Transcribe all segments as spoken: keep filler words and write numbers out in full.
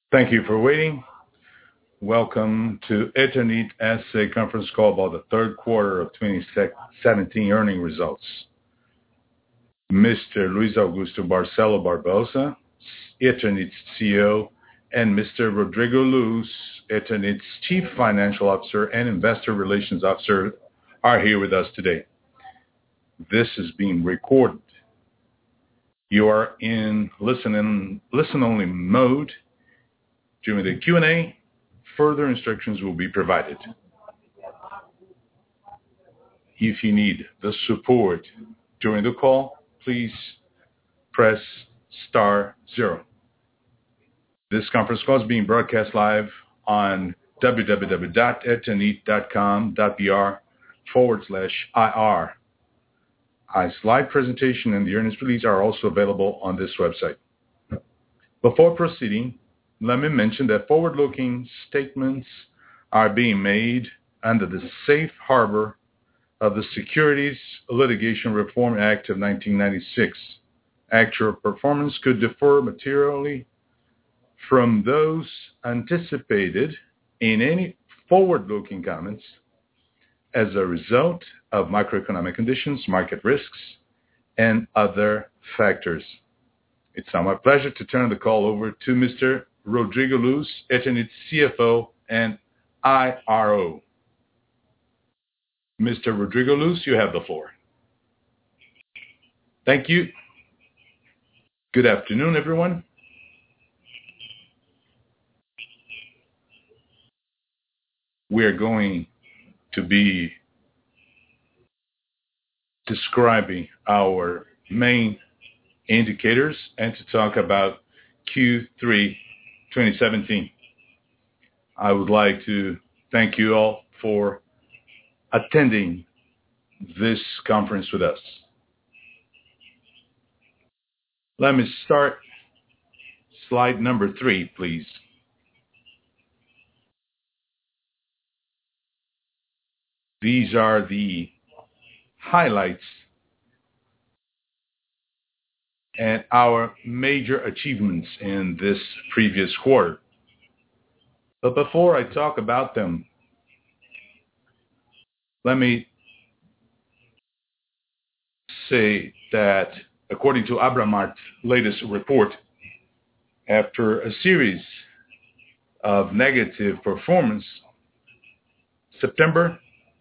Thank you for waiting. Welcome to Eternit S A conference call about the third quarter of twenty seventeen earning results. Mister Luis Augusto Barcelo Barbosa, Eternit's C E O, and Mister Rodrigo Luz, Eternit's Chief Financial Officer and Investor Relations Officer, are here with us today. This is being recorded. You are in listen listen-only mode. During the Q and A, further instructions will be provided. If you need the support during the call, please press star zero. This conference call is being broadcast live on www.eternit.com.br forward slash IR. A slide presentation and the earnings release are also available on this website. Before proceeding, let me mention that forward-looking statements are being made under the safe harbor of the Securities Litigation Reform Act of nineteen ninety-six. Actual performance could differ materially from those anticipated in any forward-looking comments as a result of macroeconomic conditions, market risks, and other factors. It's now my pleasure to turn the call over to Mister Rodrigo Luz, Eternit's C F O and I R O. Mister Rodrigo Luz, you have the floor. Thank you. Good afternoon, everyone. We are going to be describing our main indicators and to talk about Q three twenty seventeen. I would like to thank you all for attending this conference with us. Let me start slide number three, please. These are the highlights and our major achievements in this previous quarter. But before I talk about them, let me say that according to Abramart's latest report, after a series of negative performance, September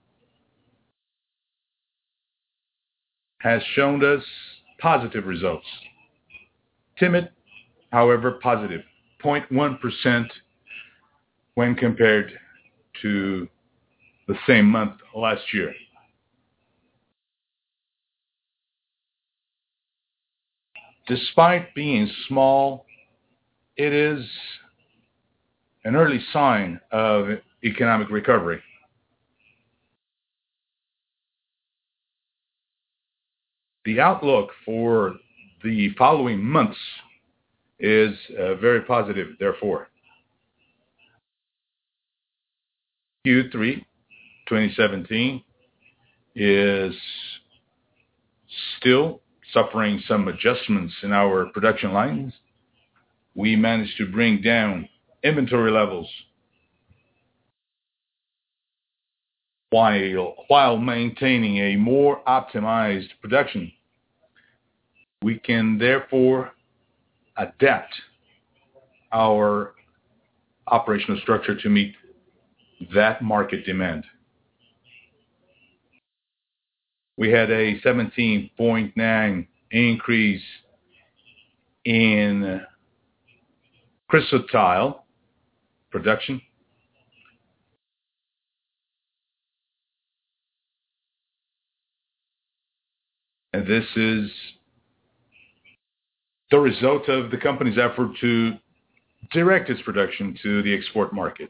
has shown us positive results. Timid, however, positive, zero point one percent when compared to the same month last year. Despite being small, it is an early sign of economic recovery. The outlook for the following months is uh, very positive, therefore. Q three twenty seventeen is still suffering some adjustments in our production lines. We managed to bring down inventory levels while, while maintaining a more optimized production. We can therefore adapt our operational structure to meet that market demand. We had a seventeen point nine increase in chrysotile production. And this is the result of the company's effort to direct its production to the export market.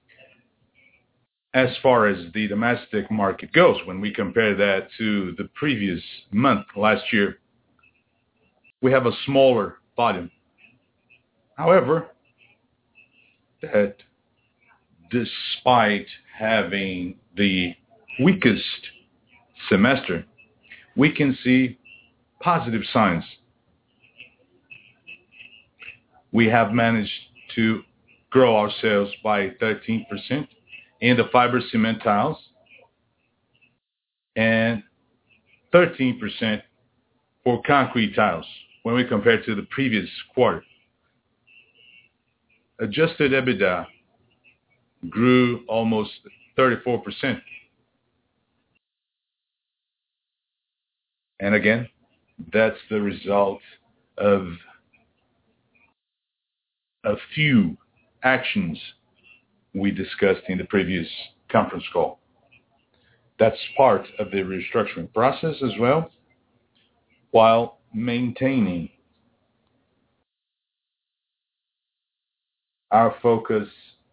As far as the domestic market goes, when we compare that to the previous month last year, we have a smaller volume. However, that despite having the weakest semester, we can see positive signs. We have managed to grow our sales by thirteen percent in the fiber cement tiles and thirteen percent for concrete tiles when we compare to the previous quarter. Adjusted EBITDA grew almost thirty-four percent. And again, that's the result of a few actions we discussed in the previous conference call. That's part of the restructuring process as well, while maintaining our focus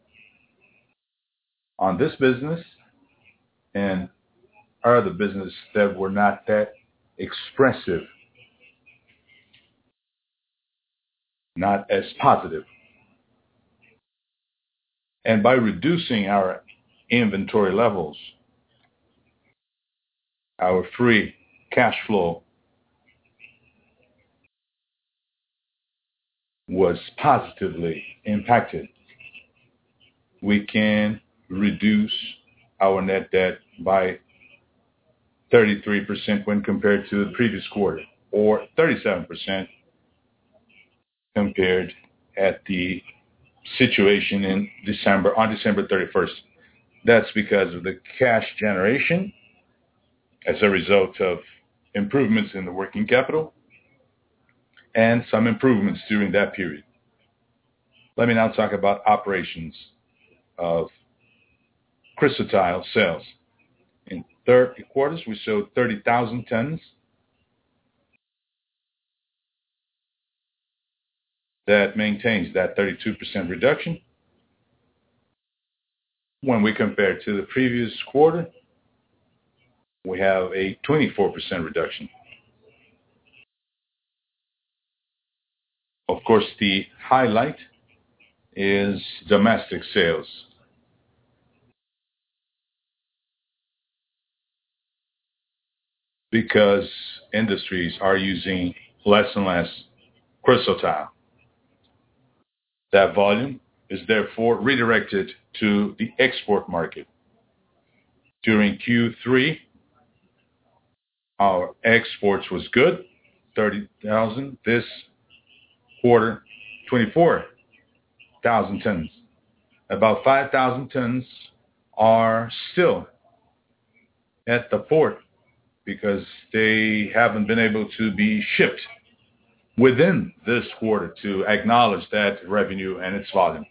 on this business and other business that were not that expressive, not as positive. And by reducing our inventory levels, our free cash flow was positively impacted. We can reduce our net debt by thirty-three percent when compared to the previous quarter, or thirty-seven percent compared at the situation in December, on December thirty-first. That's because of the cash generation as a result of improvements in the working capital and some improvements during that period. Let me now talk about operations of Cristal sales. In third quarters, we sold thirty thousand tons. That maintains that thirty-two percent reduction. When we compare to the previous quarter, we have a twenty-four percent reduction. Of course, the highlight is domestic sales. Because industries are using less and less Cristal tile. That volume is therefore redirected to the export market. During Q three, our exports was good, thirty thousand. This quarter, twenty-four thousand tons. About five thousand tons are still at the port because they haven't been able to be shipped within this quarter to acknowledge that revenue and its volume.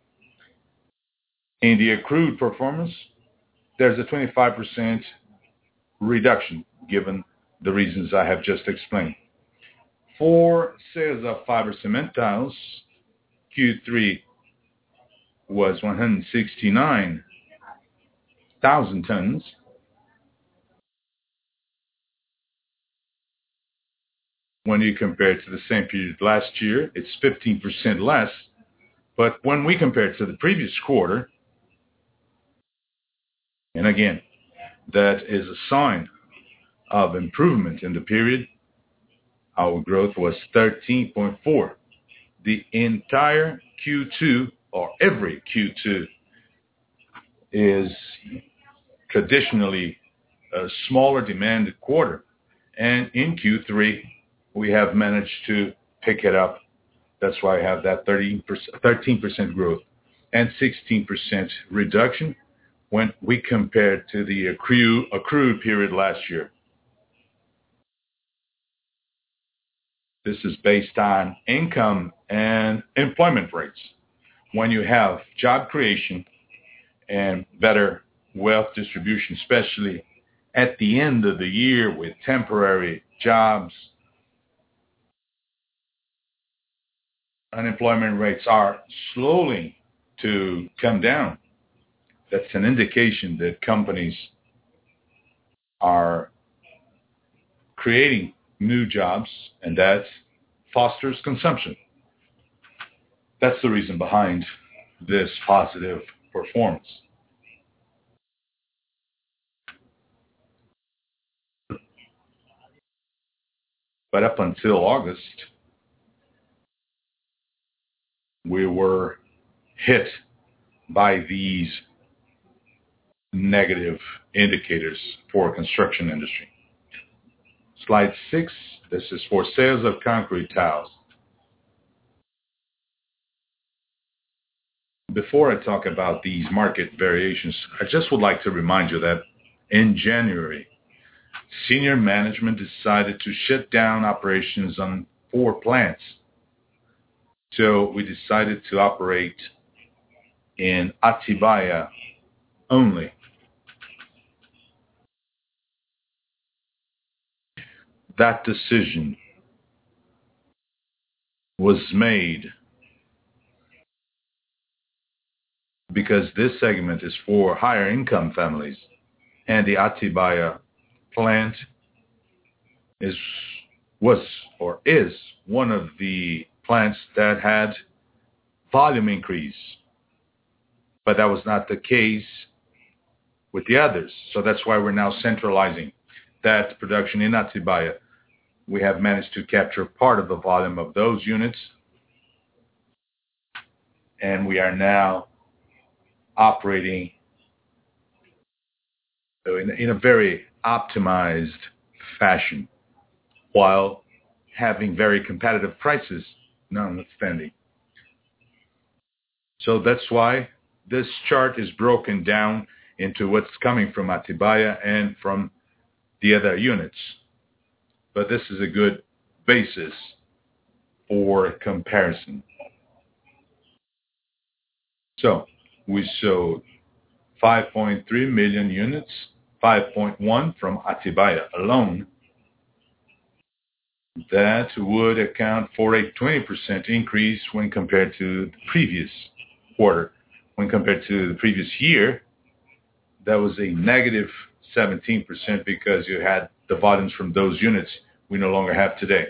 In the accrued performance, there's a twenty-five percent reduction given the reasons I have just explained. For sales of fiber cement tiles, Q three was one hundred sixty-nine thousand tons. When you compare it to the same period last year, it's fifteen percent less. But when we compare it to the previous quarter, and again, that is a sign of improvement in the period, our growth was thirteen point four. The entire Q two, or every Q two, is traditionally a smaller demanded quarter. And in Q three, we have managed to pick it up. That's why I have that thirteen percent growth and sixteen percent reduction when we compare it to the accrue, accrued period last year. This is based on income and employment rates. When you have job creation and better wealth distribution, especially at the end of the year with temporary jobs, unemployment rates are slowly to come down. That's an indication that companies are creating new jobs, and that fosters consumption. That's the reason behind this positive performance. But up until August, we were hit by these negative indicators for construction industry. Slide six, this is for sales of concrete tiles. Before I talk about these market variations, I just would like to remind you that in January, senior management decided to shut down operations on four plants. So we decided to operate in Atibaia only. That decision was made because this segment is for higher income families, and the Atibaia plant is was or is one of the plants that had volume increase, but that was not the case with the others. So that's why we're now centralizing that production in Atibaia. We have managed to capture part of the volume of those units, and we are now operating in, in a very optimized fashion while having very competitive prices notwithstanding. So that's why this chart is broken down into what's coming from Atibaia and from the other units. But this is a good basis for comparison. So we sold five point three million units, five point one from Atibaia alone. That would account for a twenty percent increase when compared to the previous quarter. When compared to the previous year, that was a negative seventeen percent because you had the volumes from those units we no longer have today.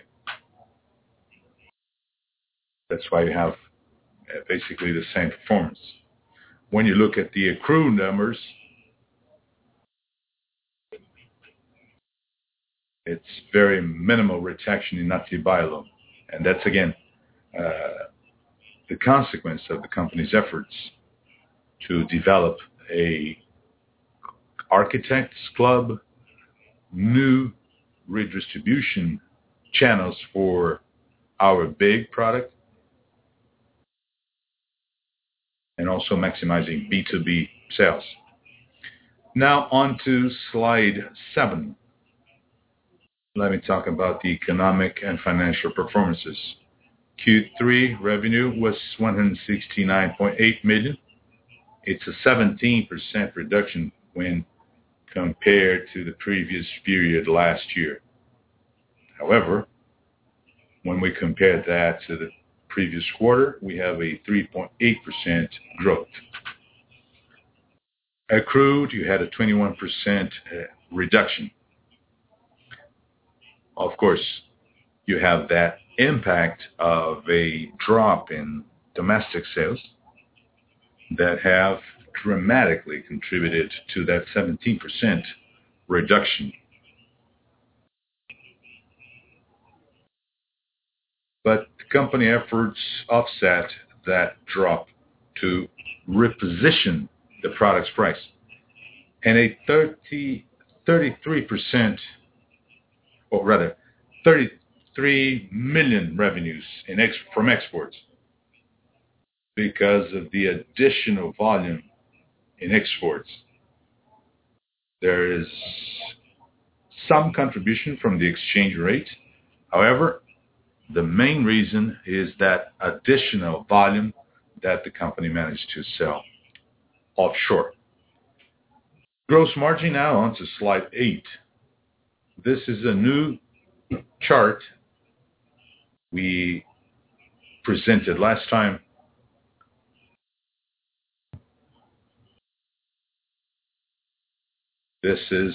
That's why you have basically the same performance. When you look at the accrued numbers, it's very minimal retraction in Atibaia alone. And that's, again, uh, the consequence of the company's efforts to develop a architects club, new redistribution channels for our big product, and also maximizing B two B sales. Now on to slide seven. Let me talk about the economic and financial performances. Q three revenue was one hundred sixty-nine point eight million dollars. It's a seventeen percent reduction when compared to the previous period last year. However, when we compare that to the previous quarter, we have a three point eight percent growth. Accrued, you had a twenty-one percent reduction. Of course, you have that impact of a drop in domestic sales that have dramatically contributed to that seventeen percent reduction. But the company efforts offset that drop to reposition the product's price. And a thirty, thirty-three percent, or rather, thirty-three million revenues in ex- from exports because of the additional volume in exports. There is some contribution from the exchange rate. However, the main reason is that additional volume that the company managed to sell offshore. Gross margin now on to slide eight. This is a new chart we presented last time. This is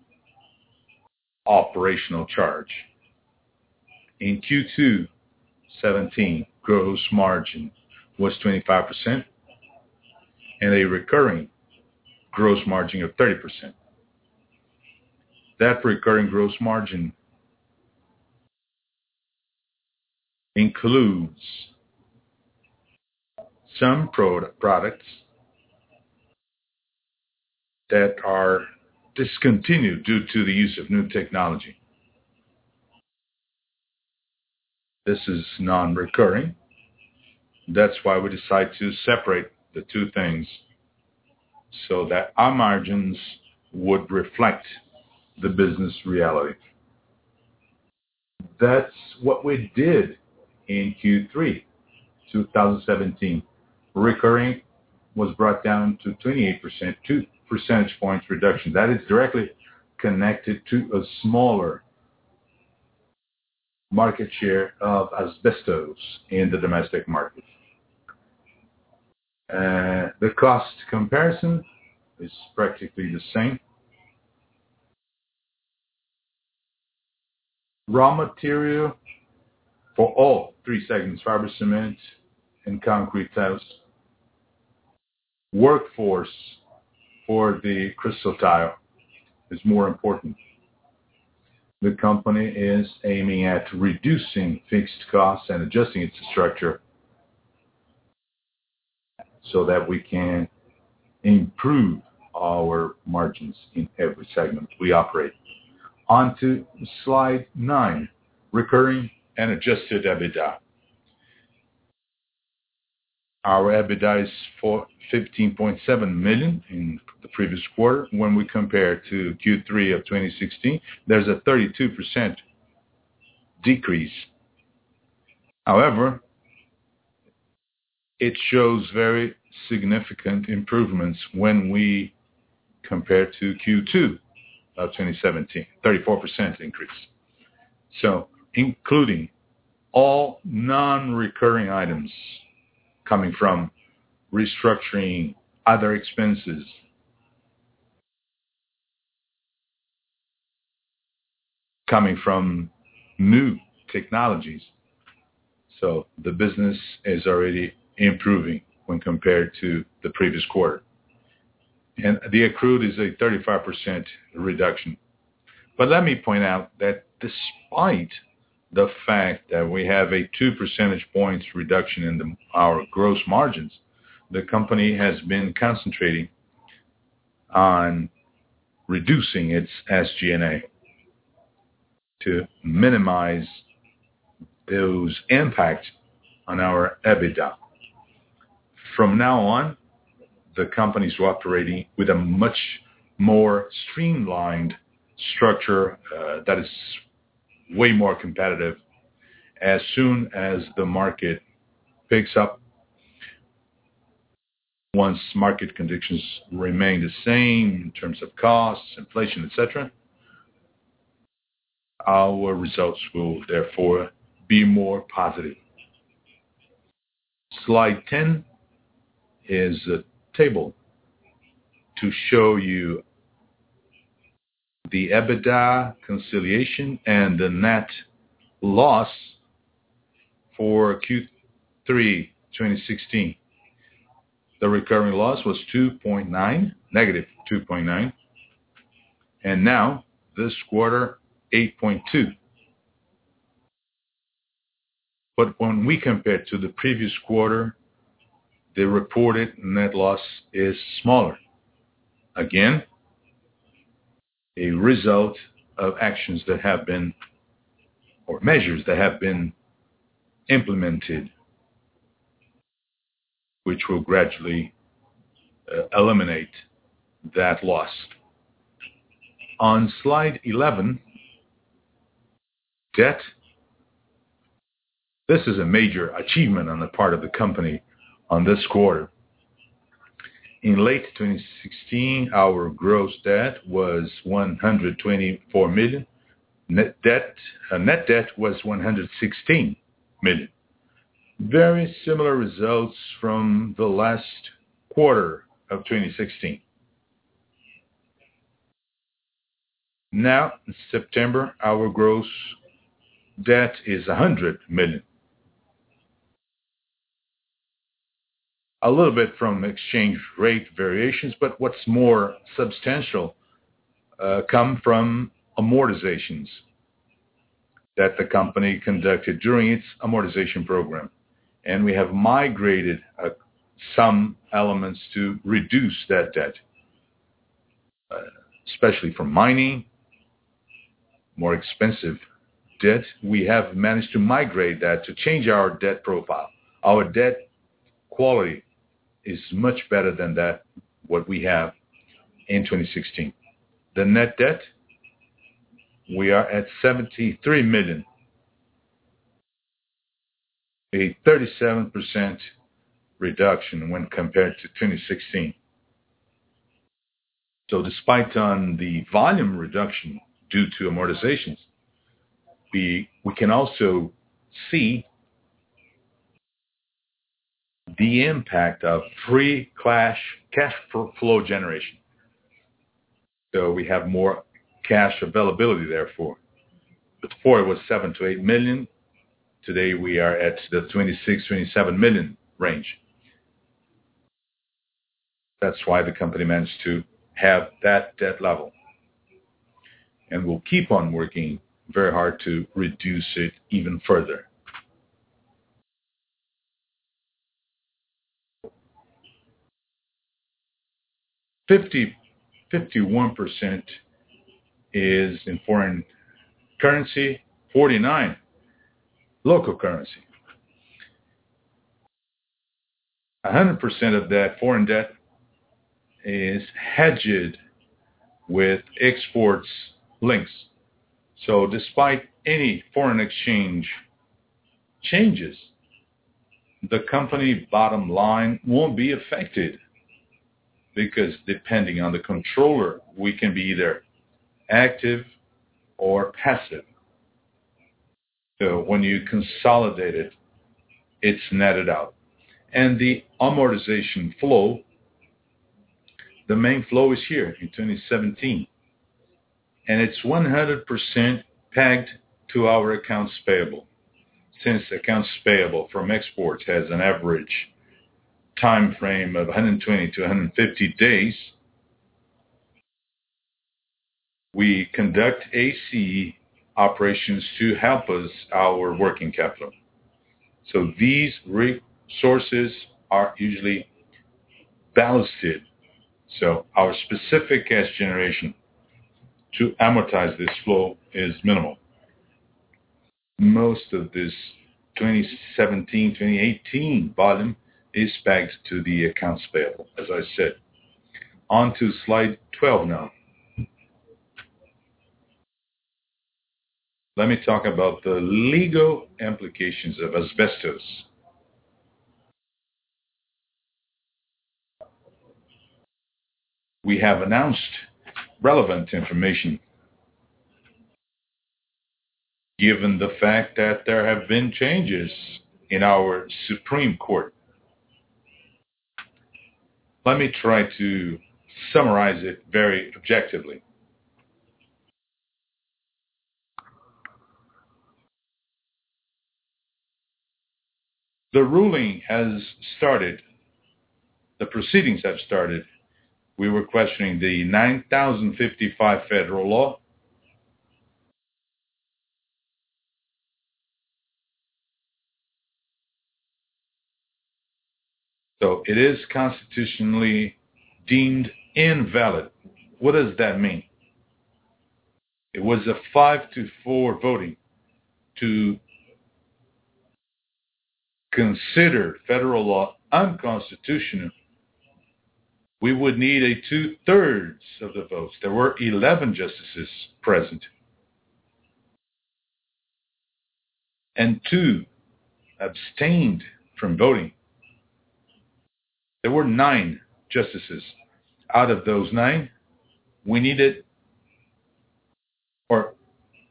operational charge. In Q two seventeen, gross margin was twenty-five percent and a recurring gross margin of thirty percent. That recurring gross margin includes some pro- products that are discontinued due to the use of new technology. This is non-recurring. That's why we decide to separate the two things so that our margins would reflect the business reality. That's what we did in Q three twenty seventeen. Recurring was brought down to twenty-eight percent, two percentage points reduction. That is directly connected to a smaller market share of asbestos in the domestic market. Uh, the cost comparison is practically the same. Raw material for all three segments, fiber cement and concrete tiles. Workforce for the crystal tile is more important. The company is aiming at reducing fixed costs and adjusting its structure so that we can improve our margins in every segment we operate. On to slide nine, recurring and adjusted EBITDA. Our EBITDA is for fifteen point seven million in the previous quarter. When we compare to Q three of twenty sixteen, there's a thirty-two percent decrease. However, it shows very significant improvements when we compare to Q two of twenty seventeen, thirty-four percent increase. So, including all non-recurring items coming from restructuring, other expenses, coming from new technologies. So the business is already improving when compared to the previous quarter. And the accrued is a thirty-five percent reduction. But let me point out that despite the fact that we have a two percentage points reduction in the, our gross margins, the company has been concentrating on reducing its S G and A to minimize those impacts on our EBITDA. From now on, the company is operating with a much more streamlined structure uh, that is way more competitive. As soon as the market picks up, once market conditions remain the same in terms of costs, inflation, et cetera, our results will therefore be more positive. Slide ten is a table to show you the EBITDA conciliation and the net loss for Q three twenty sixteen. The recurring loss was two point nine, negative two point nine, and now this quarter eight point two. But when we compare to the previous quarter, the reported net loss is smaller. Again, a result of actions that have been, or measures that have been implemented, which will gradually uh, eliminate that loss. On slide eleven, debt. This is a major achievement on the part of the company on this quarter. In late twenty sixteen, our gross debt was one hundred twenty-four million. Net debt, uh, net debt was one hundred sixteen million. Very similar results from the last quarter of twenty sixteen. Now, in September, our gross debt is one hundred million. A little bit from exchange rate variations, but what's more substantial uh, come from amortizations that the company conducted during its amortization program. And we have migrated a some elements to reduce that debt, uh, especially for mining, more expensive debt. We have managed to migrate that to change our debt profile. Our debt quality is much better than that, what we have in twenty sixteen. The net debt, we are at seventy-three million, a thirty-seven percent reduction when compared to twenty sixteen. So despite on the volume reduction due to amortizations, we, we can also see the impact of free cash, cash flow generation. So we have more cash availability, therefore. Before it was seven to eight million. Today we are at the twenty-six, twenty-seven million range. That's why the company managed to have that debt level. And we'll keep on working very hard to reduce it even further. fifty, fifty-one percent is in foreign currency, forty-nine local currency. one hundred percent of that foreign debt is hedged with exports links. So despite any foreign exchange changes, the company bottom line won't be affected, because depending on the controller, we can be either active or passive. So when you consolidate it, it's netted out. And the amortization flow, the main flow is here in twenty seventeen. And it's one hundred percent pegged to our accounts payable. Since accounts payable from exports has an average time frame of one hundred twenty to one hundred fifty days, we conduct A C E operations to help us our working capital. So these resources are usually ballasted. So our specific cash generation to amortize this flow is minimal. Most of this twenty seventeen, twenty eighteen volume is pegged to the accounts payable, as I said. On to slide twelve now. Let me talk about the legal implications of asbestos. We have announced relevant information given the fact that there have been changes in our Supreme Court. Let me try to summarize it very objectively. The ruling has started. The proceedings have started. We were questioning the nine thousand fifty-five federal law. So it is constitutionally deemed invalid. What does that mean? It was a five to four voting to consider federal law unconstitutional. We would need a two-thirds of the votes. There were eleven justices present, and two abstained from voting. There were nine justices. Out of those nine, we needed, or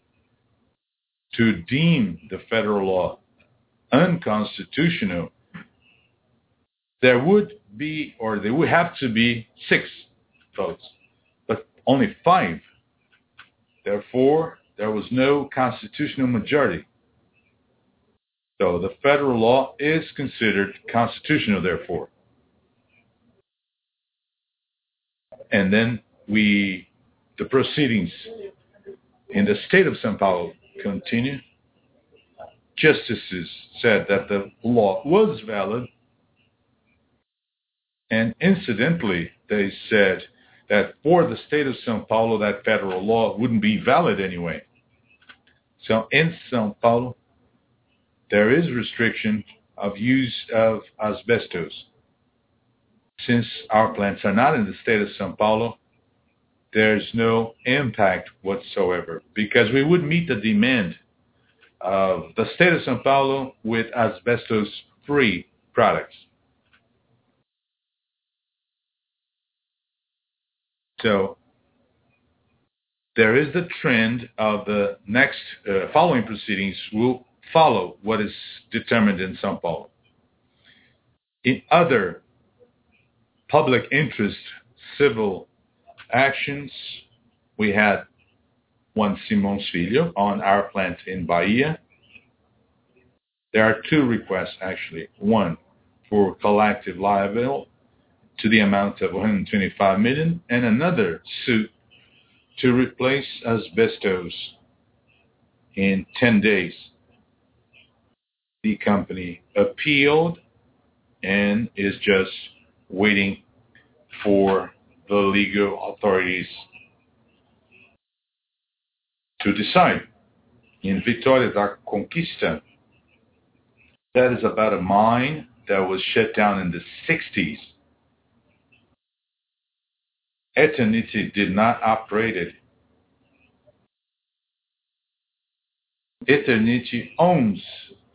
to deem the federal law unconstitutional, there would be, or there would have to be six votes, but only five. Therefore, there was no constitutional majority. So the federal law is considered constitutional, therefore. And then we, the proceedings in the state of São Paulo continue. Justices said that the law was valid, And incidentally, they said that for the state of São Paulo, that federal law wouldn't be valid anyway. So in São Paulo, there is restriction of use of asbestos. Since our plants are not in the state of São Paulo, there's no impact whatsoever because we would meet the demand of the state of São Paulo with asbestos-free products. So there is the trend of the next uh, following proceedings will follow what is determined in São Paulo. In other public interest civil actions, we had one Simões Filho on our plant in Bahia. There are two requests, actually. One for collective liability to the amount of one hundred twenty-five million dollars, and another suit to replace asbestos in ten days. The company appealed and is just waiting for the legal authorities to decide. In Vitória da Conquista, that is about a mine that was shut down in the sixties. Eternity did not operate it. Eternity owns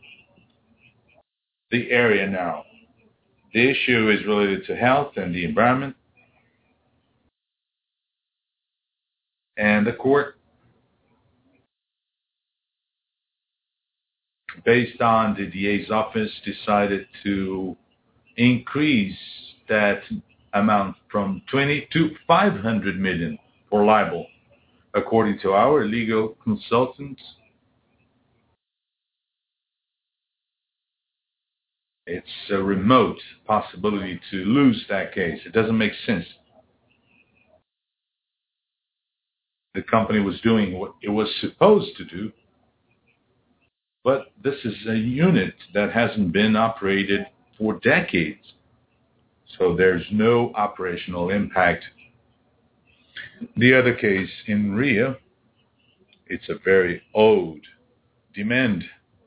the area now. The issue is related to health and the environment. And the court, based on the D A's office, decided to increase that amount from twenty to five hundred million for libel. According to our legal consultants, it's a remote possibility to lose that case. It doesn't make sense. The company was doing what it was supposed to do, but this is a unit that hasn't been operated for decades. So there's no operational impact. The other case in Rio, it's a very old demand.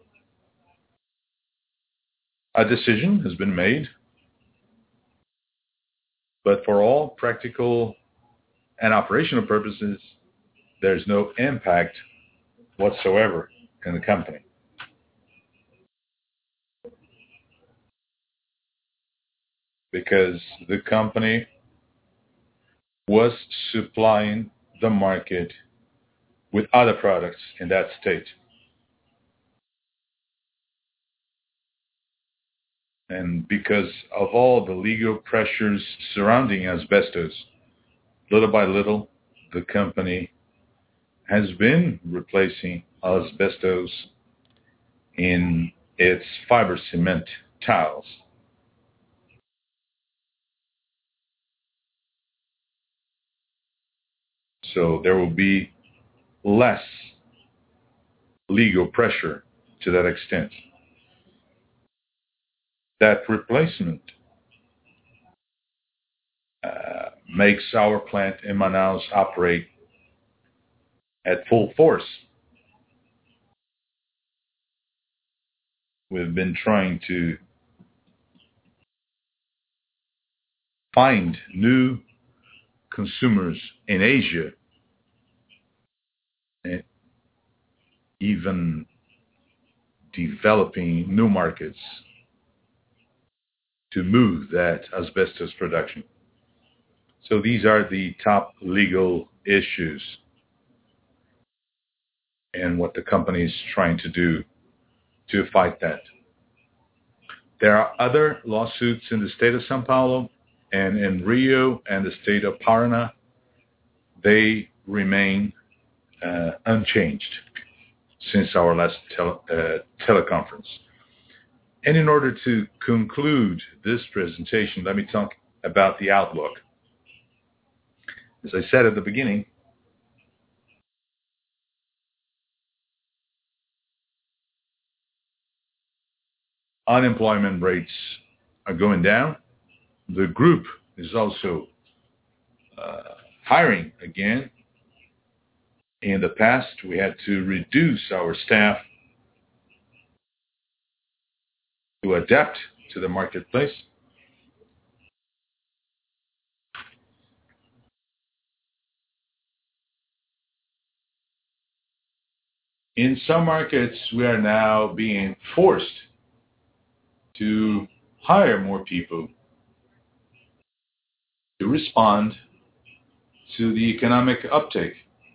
A decision has been made, but for all practical and operational purposes, there's no impact whatsoever in the company. Because the company was supplying the market with other products in that state. And because of all the legal pressures surrounding asbestos, little by little, the company has been replacing asbestos in its fiber cement tiles. So there will be less legal pressure to that extent. That replacement uh, makes our plant in Manaus operate at full force. We've been trying to find new consumers in Asia, and even developing new markets to move that asbestos production. So these are the top legal issues and what the company is trying to do to fight that. There are other lawsuits in the state of São Paulo and in Rio and the state of Paraná. They remain uh, unchanged since our last tele- uh, teleconference. And in order to conclude this presentation, let me talk about the outlook. As I said at the beginning, unemployment rates are going down. the group is also uh, hiring again. In the past, we had to reduce our staff to adapt to the marketplace. In some markets, we are now being forced to hire more people to respond to the economic uptake.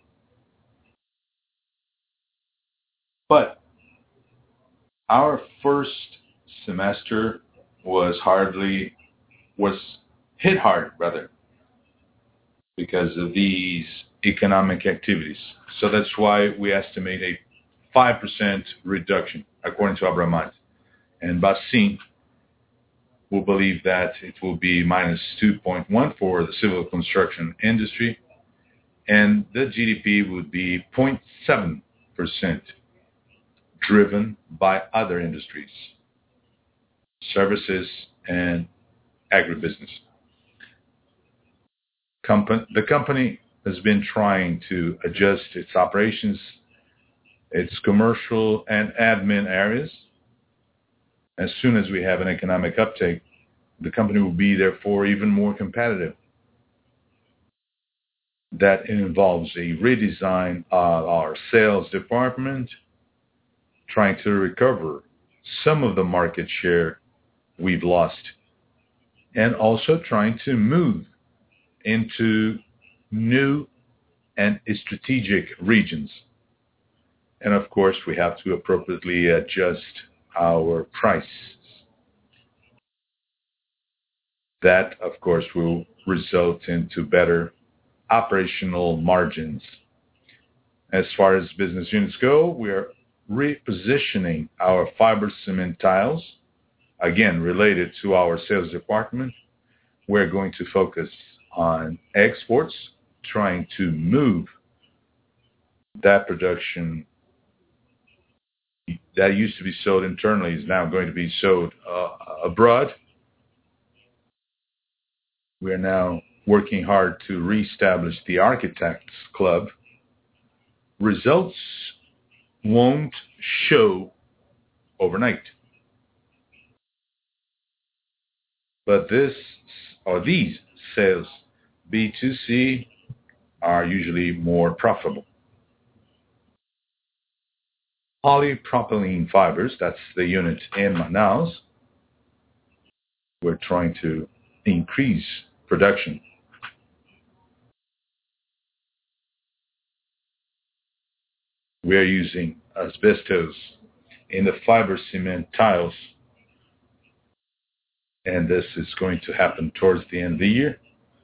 But our first semester was hardly, was hit hard rather, because of these economic activities. So that's why we estimate a five percent reduction, according to Abramat. And Bassin will believe that it will be minus two point one for the civil construction industry, and the G D P would be zero point seven percent, driven by other industries, services, and agribusiness. Compa- the company has been trying to adjust its operations, its commercial and admin areas. As soon as we have an economic uptake, the company will be therefore even more competitive. That involves a redesign of our sales department, trying to recover some of the market share we've lost, and also trying to move into new and strategic regions. And of course, we have to appropriately adjust our price. That, of course, will result into better operational margins. As far as business units go, we are repositioning our fiber cement tiles, again, related to our sales department. We're going to focus on exports, trying to move that production that used to be sold internally is now going to be sold uh, abroad. We are now working hard to reestablish the Architects Club. Results won't show overnight. But this or these sales, B two C, are usually more profitable. Polypropylene fibers, that's the unit in Manaus. We're trying to increase production. We are using asbestos in the fiber cement tiles, and this is going to happen towards the end of the year.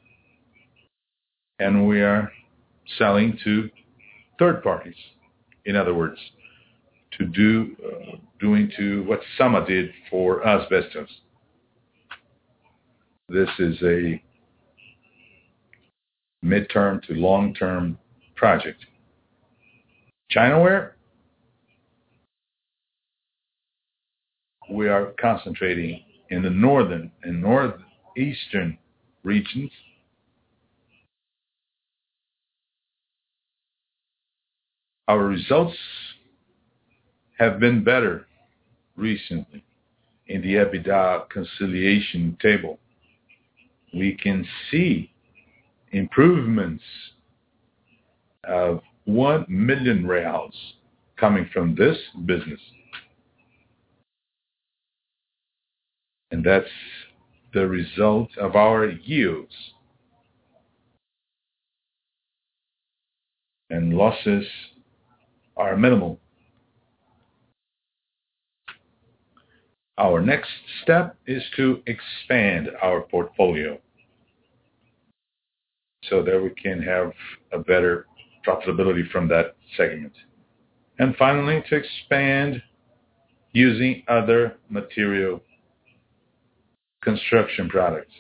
And we are selling to third parties. In other words, to do uh, doing to what Sama did for asbestos. This is a midterm to long-term project. Chinaware, we are concentrating in the northern and northeastern regions. Our results have been better recently. In the EBITDA conciliation table, we can see improvements of one million reals coming from this business. And that's the result of our yields. And losses are minimal. Our next step is to expand our portfolio so that we can have a better profitability from that segment. And finally, to expand using other material construction products.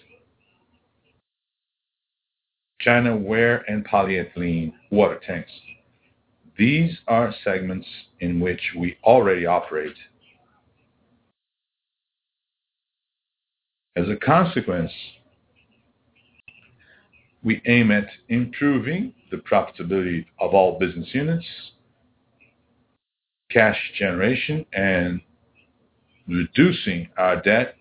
Chinaware and polyethylene water tanks. These are segments in which we already operate. As a consequence, We aim at improving the profitability of all business units, cash generation, and reducing our debt,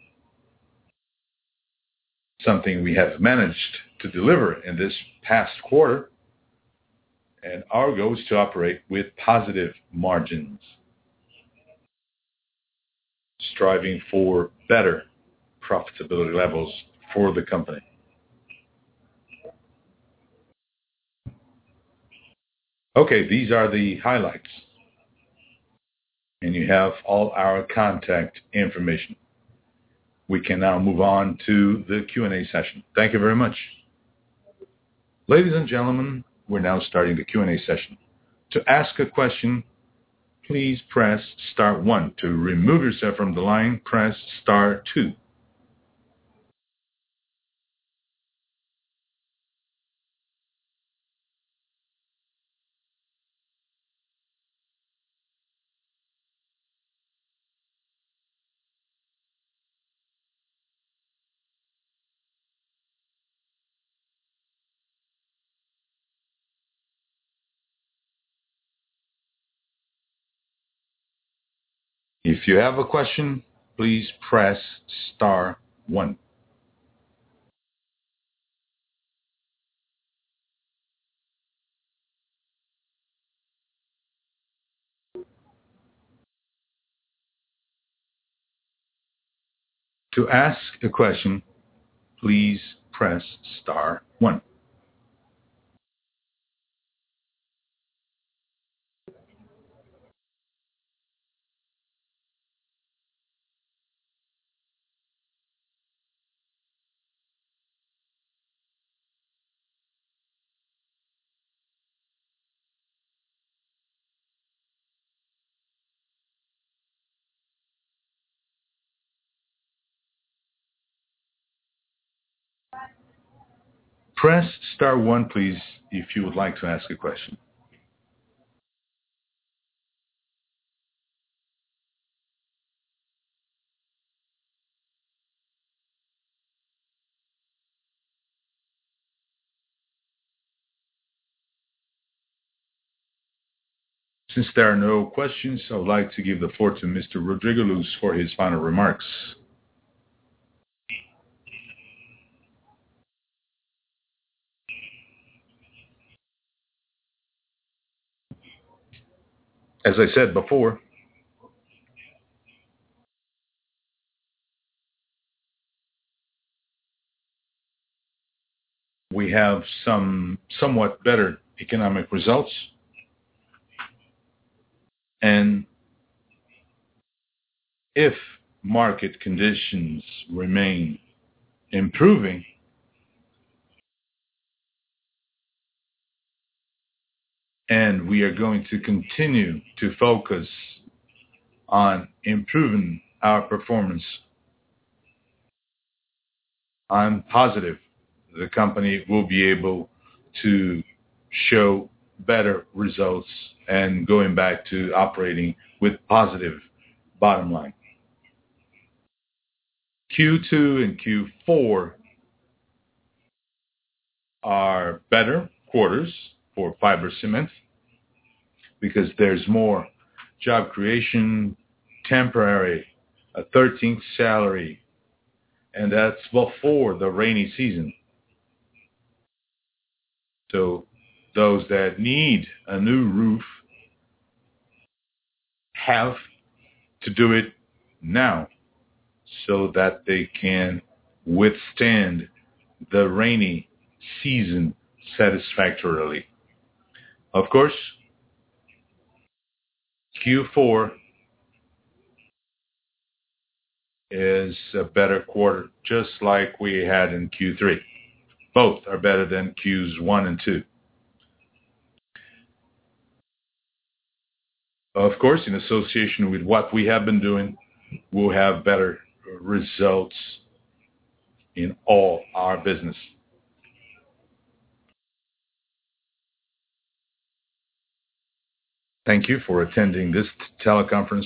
something we have managed to deliver in this past quarter. And our goal is to operate with positive margins, striving for better profitability levels for the company. Okay, these are the highlights. And you have all our contact information. We can now move on to the Q and A session. Thank you very much. Ladies and gentlemen, we're now starting the Q and A session. To ask a question, please press star one. To remove yourself from the line, press star two. If you have a question, please press star one. To ask a question, please press star one. Press star one, please, if you would like to ask a question. Since there are no questions, I would like to give the floor to Mister Rodrigo Luz for his final remarks. As I said before, we have some somewhat better economic results, and if market conditions remain improving, and we are going to continue to focus on improving our performance, I'm positive the company will be able to show better results and going back to operating with positive bottom line. Q two and Q four are better quarters for fiber cement because there's more job creation, temporary, a thirteenth salary, and that's before the rainy season. So those that need a new roof have to do it now so that they can withstand the rainy season satisfactorily. Of course, Q four is a better quarter, just like we had in Q three. Both are better than Qs one and two. Of course, in association with what we have been doing, we'll have better results in all our business. Thank you for attending this teleconference.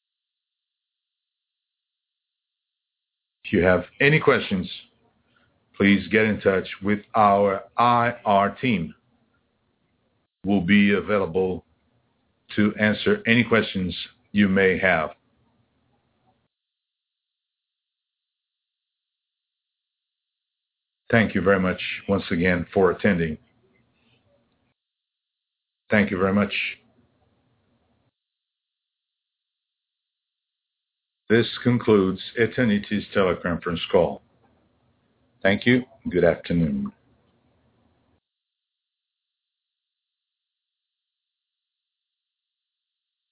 If you have any questions, please get in touch with our I R team. We'll be available to answer any questions you may have. Thank you very much once again for attending. Thank you very much. This concludes Eternity's teleconference call. Thank you. Good afternoon.